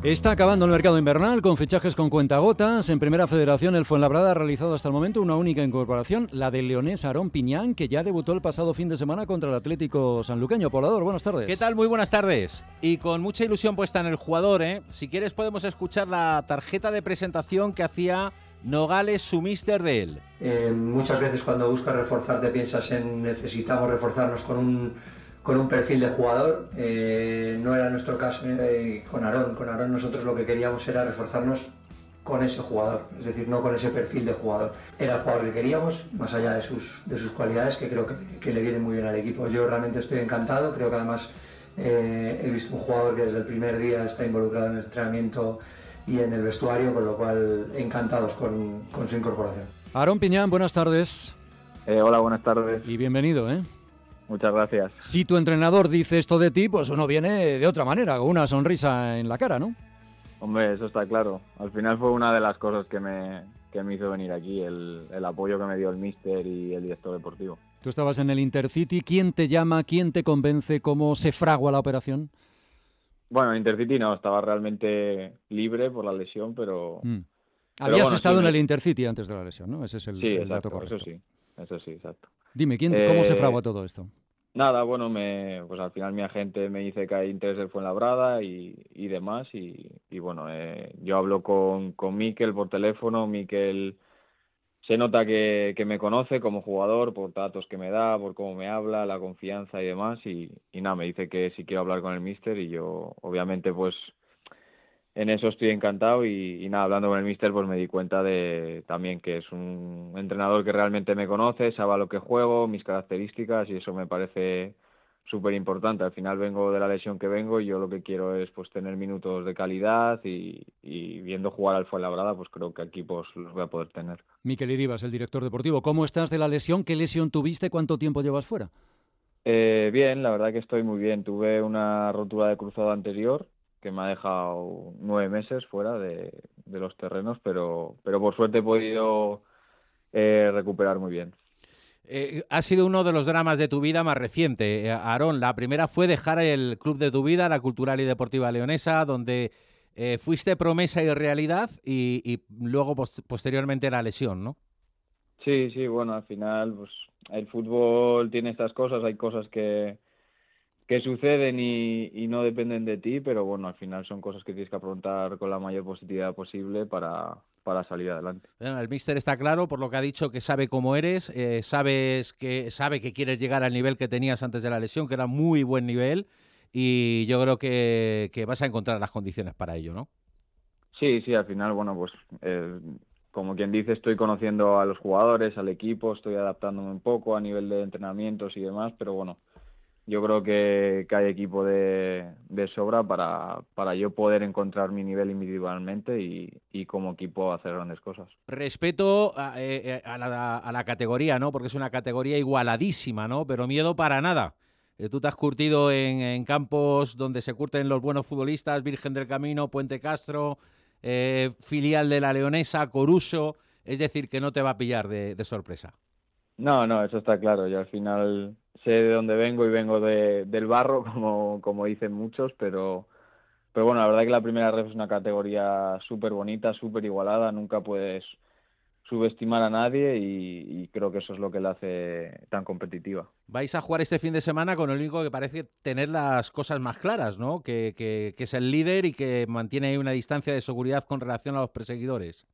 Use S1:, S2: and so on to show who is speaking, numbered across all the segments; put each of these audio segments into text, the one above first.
S1: Está acabando el mercado invernal con fichajes con cuentagotas. En Primera Federación, el Fuenlabrada ha realizado hasta el momento una única incorporación, la del leonés Aarón Piñán, que ya debutó el pasado fin de semana contra el Atlético Sanluqueño. Poblador, buenas tardes.
S2: ¿Qué tal? Muy buenas tardes. Y con mucha ilusión puesta en el jugador, ¿eh? Si quieres podemos escuchar la tarjeta de presentación que hacía Nogales, su míster, de él.
S3: Muchas veces cuando buscas reforzarte piensas en necesitamos reforzarnos con un perfil de jugador. No era nuestro caso con Aarón. Con Aarón nosotros lo que queríamos era reforzarnos con ese jugador, es decir, no con ese perfil de jugador. Era el jugador que queríamos, más allá de sus cualidades, que creo que le vienen muy bien al equipo. Yo realmente estoy encantado, creo que además he visto un jugador que desde el primer día está involucrado en el entrenamiento y en el vestuario, con lo cual encantados con su incorporación.
S1: Aarón Piñán, buenas tardes.
S4: Hola, buenas tardes.
S1: Y bienvenido, ¿eh?
S4: Muchas gracias.
S1: Si tu entrenador dice esto de ti, pues uno viene de otra manera, con una sonrisa en la cara, ¿no?
S4: Hombre, eso está claro. Al final fue una de las cosas que me hizo venir aquí, el apoyo que me dio el míster y el director deportivo.
S1: Tú estabas en el Intercity. ¿Quién te llama? ¿Quién te convence? ¿Cómo se fragua la operación?
S4: Bueno, Intercity no, estaba realmente libre por la lesión, pero...
S1: Habías
S4: bueno,
S1: estado
S4: sí,
S1: en el Intercity antes de la lesión, ¿no? Ese es el
S4: exacto,
S1: dato correcto.
S4: Eso sí, exacto.
S1: Dime, ¿cómo se fragua todo esto?
S4: Nada, bueno, pues al final mi agente me dice que hay interés del Fuenlabrada y demás, y bueno, yo hablo con Mikel por teléfono. Mikel se nota que me conoce como jugador por datos que me da, por cómo me habla, la confianza y demás, y nada, me dice que si quiero hablar con el míster, y yo obviamente pues en eso estoy encantado, y nada, hablando con el míster pues me di cuenta de también que es un entrenador que realmente me conoce, sabe a lo que juego, mis características, y eso me parece súper importante. Al final vengo de la lesión que vengo y yo lo que quiero es pues tener minutos de calidad, y viendo jugar al Fuenlabrada pues creo que aquí pues los voy a poder tener.
S1: Mikel Iribas, el director deportivo. ¿Cómo estás de la lesión? ¿Qué lesión tuviste? ¿Cuánto tiempo llevas fuera?
S4: Bien, la verdad que estoy muy bien. Tuve una rotura de cruzado anterior que me ha dejado 9 meses fuera de los terrenos, pero por suerte he podido recuperar muy bien.
S2: Ha sido uno de los dramas de tu vida más reciente, Aarón. La primera fue dejar el club de tu vida, la Cultural y Deportiva Leonesa, donde fuiste promesa y realidad, y luego posteriormente la lesión, ¿no?
S4: Sí, bueno, al final pues el fútbol tiene estas cosas, hay cosas que suceden y no dependen de ti, pero bueno, al final son cosas que tienes que afrontar con la mayor positividad posible para salir adelante.
S2: Bueno, el míster está claro, por lo que ha dicho, que sabe cómo eres, sabe que quieres llegar al nivel que tenías antes de la lesión, que era muy buen nivel, y yo creo que vas a encontrar las condiciones para ello, ¿no?
S4: Sí, al final, bueno, pues como quien dice, estoy conociendo a los jugadores, al equipo, estoy adaptándome un poco a nivel de entrenamientos y demás, pero bueno, yo creo que hay equipo de sobra para yo poder encontrar mi nivel individualmente y como equipo hacer grandes cosas.
S2: Respeto a la categoría, ¿no? Porque es una categoría igualadísima, ¿no? Pero miedo para nada. Tú te has curtido en campos donde se curten los buenos futbolistas, Virgen del Camino, Puente Castro, filial de la Leonesa, Coruso, es decir, que no te va a pillar de sorpresa.
S4: No, eso está claro. Yo al final sé de dónde vengo y vengo del barro, como dicen muchos, pero bueno, la verdad que la primera ref es una categoría súper bonita, súper igualada, nunca puedes subestimar a nadie, y creo que eso es lo que la hace tan competitiva.
S2: Vais a jugar este fin de semana con el único que parece tener las cosas más claras, ¿no? Que es el líder y que mantiene ahí una distancia de seguridad con relación a los perseguidores.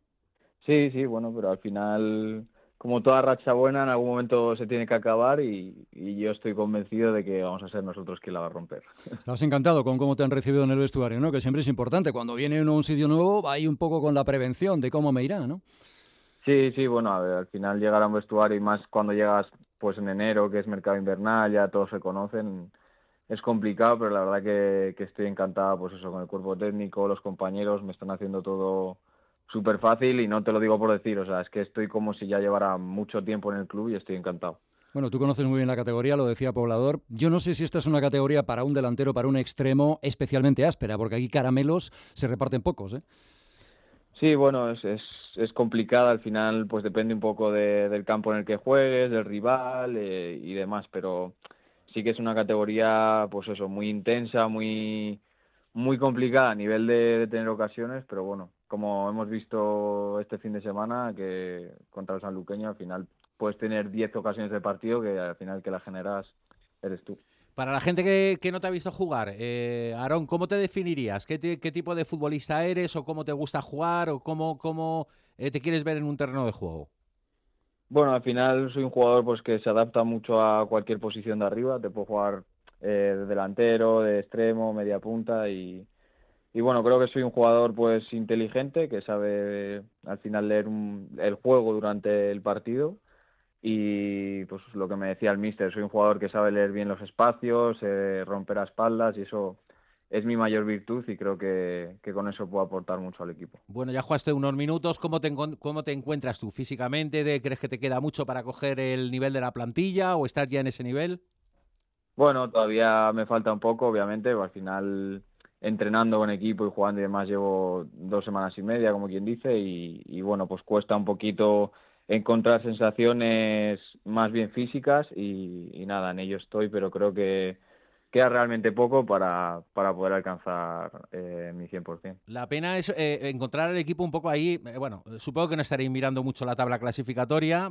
S4: Sí, bueno, pero al final, como toda racha buena, en algún momento se tiene que acabar, y yo estoy convencido de que vamos a ser nosotros quien la va a romper.
S1: Estás encantado con cómo te han recibido en el vestuario, ¿no? Que siempre es importante. Cuando viene uno a un sitio nuevo, va ahí un poco con la prevención de cómo me irá, ¿no?
S4: Sí, bueno, a ver, al final llegar a un vestuario, y más cuando llegas pues en enero, que es mercado invernal, ya todos se conocen, es complicado, pero la verdad que estoy encantada, pues eso, con el cuerpo técnico, los compañeros, me están haciendo todo súper fácil, y no te lo digo por decir, o sea, es que estoy como si ya llevara mucho tiempo en el club y estoy encantado.
S1: Bueno, tú conoces muy bien la categoría, lo decía Poblador. Yo no sé si esta es una categoría para un delantero, para un extremo especialmente áspera, porque aquí caramelos se reparten pocos, ¿eh?
S4: Sí, bueno, es complicada, al final pues depende un poco del campo en el que juegues, del rival y demás, pero sí que es una categoría pues eso, muy intensa, muy muy complicada a nivel de tener ocasiones, pero bueno, como hemos visto este fin de semana, que contra el sanluqueño al final puedes tener 10 ocasiones de partido que al final que las generas eres tú.
S2: Para la gente que no te ha visto jugar, Aarón, ¿cómo te definirías? ¿Qué tipo de futbolista eres o cómo te gusta jugar o cómo te quieres ver en un terreno de juego?
S4: Bueno, al final soy un jugador pues que se adapta mucho a cualquier posición de arriba, te puedo jugar de delantero, de extremo, media punta y bueno, creo que soy un jugador pues inteligente que sabe al final leer el juego durante el partido. Y pues lo que me decía el míster, soy un jugador que sabe leer bien los espacios, romper a espaldas y eso es mi mayor virtud y creo que con eso puedo aportar mucho al equipo.
S2: Bueno, ya jugaste unos minutos, ¿cómo te encuentras tú físicamente? ¿Crees que te queda mucho para coger el nivel de la plantilla o estás ya en ese nivel?
S4: Bueno, todavía me falta un poco, obviamente, al final entrenando con equipo y jugando y demás llevo 2 semanas y media, como quien dice, y bueno, pues cuesta un poquito encontrar sensaciones más bien físicas y nada, en ello estoy, pero creo que queda realmente poco para poder alcanzar mi 100%.
S2: La pena es encontrar el equipo un poco ahí. Bueno, supongo que no estaréis mirando mucho la tabla clasificatoria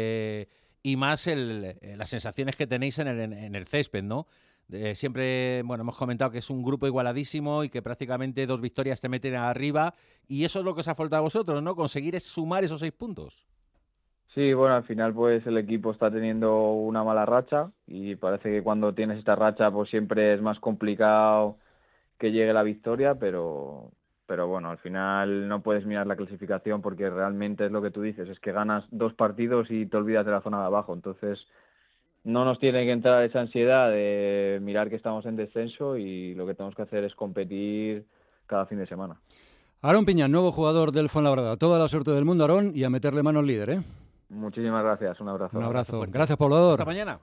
S2: y más las sensaciones que tenéis en el césped, ¿no? Siempre, bueno, hemos comentado que es un grupo igualadísimo y que prácticamente 2 victorias te meten arriba y eso es lo que os ha faltado a vosotros, ¿no? Conseguir sumar esos 6 puntos.
S4: Sí, bueno, al final pues el equipo está teniendo una mala racha y parece que cuando tienes esta racha pues siempre es más complicado que llegue la victoria, pero bueno, al final no puedes mirar la clasificación porque realmente es lo que tú dices, es que ganas 2 partidos y te olvidas de la zona de abajo, entonces no nos tiene que entrar esa ansiedad de mirar que estamos en descenso y lo que tenemos que hacer es competir cada fin de semana.
S1: Aarón Piñán, nuevo jugador del Fuenlabrada. Toda la suerte del mundo, Aarón, y a meterle mano al líder, ¿eh?
S4: Muchísimas gracias, un abrazo.
S1: Un abrazo. Gracias, poblador.
S2: Hasta mañana.